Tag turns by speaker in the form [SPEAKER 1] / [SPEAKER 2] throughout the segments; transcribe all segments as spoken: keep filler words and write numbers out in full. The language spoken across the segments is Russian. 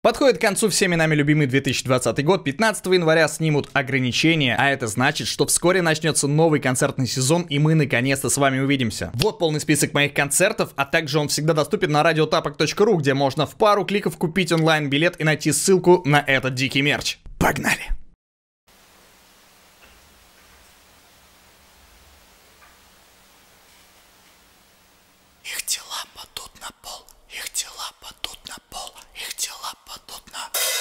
[SPEAKER 1] Подходит к концу всеми нами любимый две тысячи двадцатый год, пятнадцатого января снимут ограничения, а это значит, что вскоре начнется новый концертный сезон, и мы наконец-то с вами увидимся. Вот полный список моих концертов, а также он всегда доступен на радиотапок точка ру, где можно в пару кликов купить онлайн-билет и найти ссылку на этот дикий мерч. Погнали!
[SPEAKER 2] Их тела падут на пол, их тела падут на пол, их тела падут на...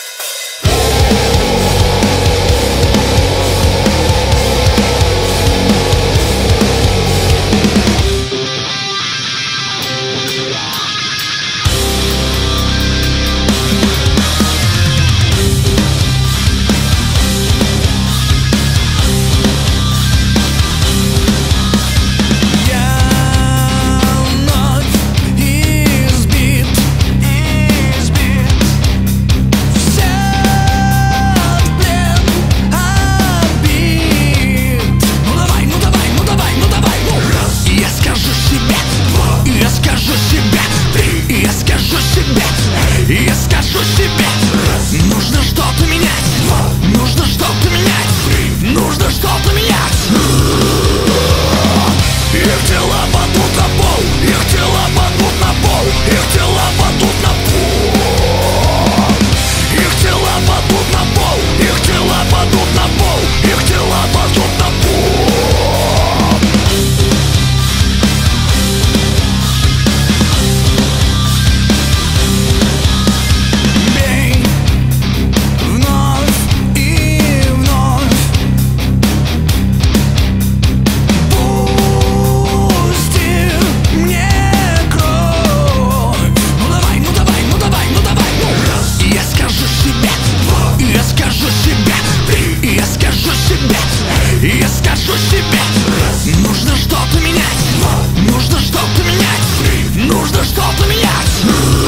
[SPEAKER 2] Я скажу себе, нужно что-то менять, нужно что-то менять, нужно что-то менять. Их тела падут на пол, их тела падут на пол, их тела падут на пол. Их тела падут на пол, их тела падут на пол, их тела падут на пол. Я скажу себе, нужно что-то менять, нужно что-то менять, нужно что-то менять.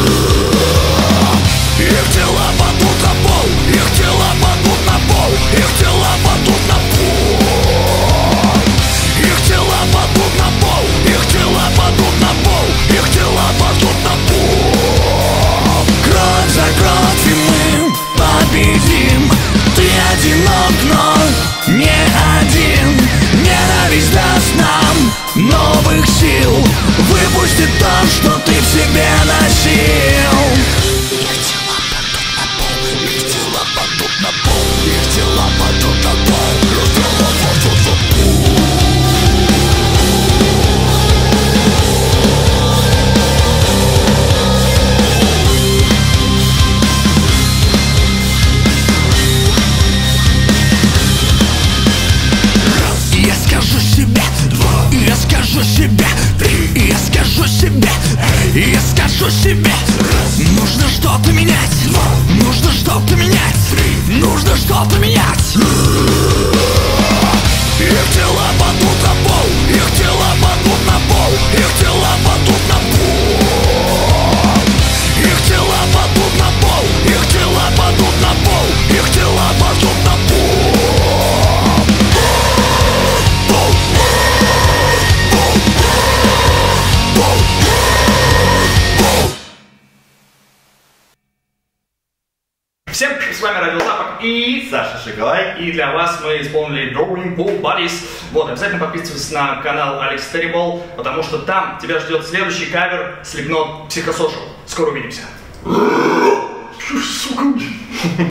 [SPEAKER 2] Их тела падут на пол, их тела падут на пол, их тела падут на пол. Их тела падут на пол, их тела падут на пол, их тела падут на пол. Кровь за кровь, и мы победим. Ты одинок, но не один. Ненависть даст нам новых сил. Выпусти то, что ты в себе носил. Их тела падут на пол, их тела падут на пол, их тела падут на пол, их тела падут на пол. Я скажу себе, я скажу себе, я скажу себе, я скажу себе, нужно что-то менять, нужно что-то менять, нужно что-то менять. Их тела падут на пол, их тела падут на пол, их тела падут на пол. Их тела падут на пол, их тела падут на пол, их тела падут на пол.
[SPEAKER 1] Всем привет, с вами Радио Тапок и
[SPEAKER 3] Саша Шоколай.
[SPEAKER 1] И для вас мы исполнили Drawing Ball Buddies. Вот, обязательно подписывайтесь на канал Алекс Terrible, потому что там тебя ждет следующий кавер Slipknot Psychosocial. Скоро увидимся.
[SPEAKER 3] Сука.